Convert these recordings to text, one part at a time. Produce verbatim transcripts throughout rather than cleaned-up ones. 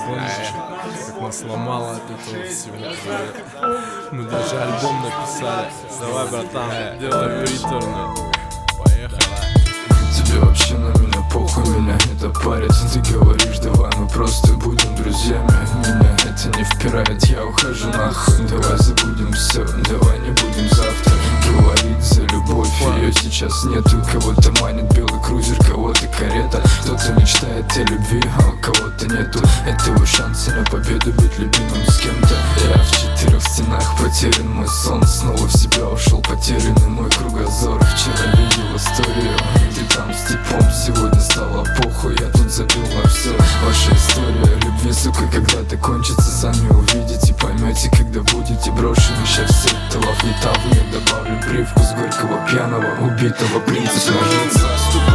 Помнишь, как нас сломало от этого всего? Мы даже альбом написали. Давай, братан, делай приторно. Поехали. Тебе вообще на меня похуй, меня это парит. Ты говоришь, давай мы просто будем друзьями. Меня это не впирает, я ухожу нахуй. Давай забудем все, давай не будем завтра говорить за любовь. Ее сейчас нету, кого-то манит белый крузер, кого-то карета. Кто-то мечтает о любви, а у кого-то нету этого шанса на победу, быть любимым с кем-то. Я в четырех стенах потерян, мой сон снова в себя ушел, потерянный мой кругозор. Вчера видел историю, ты там с типом, сегодня стало похуй, я тут забил на все. Ваша история любви, сука, когда-то кончится, сами увидите, поймете, когда будете брошены. Сейчас все это лав не табу, я добавлю привкус горького, пьяного, убитого принца ножницы.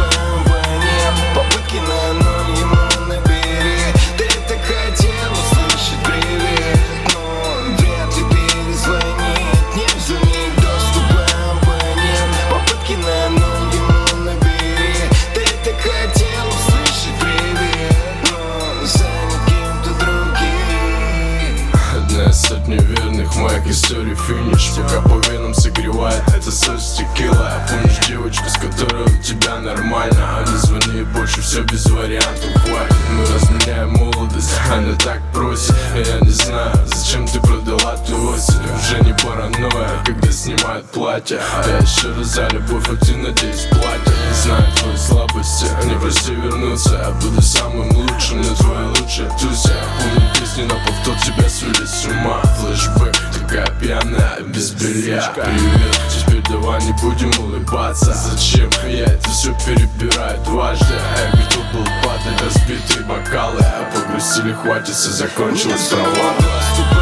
Попытки на ноль ему набери. Ты так хотел услышать привет, но вряд ли перезвонит. Не взями доступа абонент. Попытки на ноль ему набери. Ты так хотел услышать привет, но занят кем-то другим. Одна из сотни верных моих историй финиш. Пока по венам согревает эта сос текила. Помнишь девочку, с которой у тебя нормально? А не звони больше, все без вариантов, хватит. Мы разменяем молодость, она так просит. Я не знаю, зачем ты продала ту осень. Уже не паранойя, когда снимают платье. А я еще раз за любовь, а ты, надеюсь, платье. Не знаю твои слабости, не проси вернуться. Я буду самым лучшим, но твои лучшие туся. Помню песни на повтор, тебя свели с ума. Флэшбэк, такая пьяная, без белья. Привет, теперь давай не будем улыбаться. Зачем я это все перебираю дважды? Я готов был падать, разбитые бокалы. А погрузили, хватится, закончилась трава.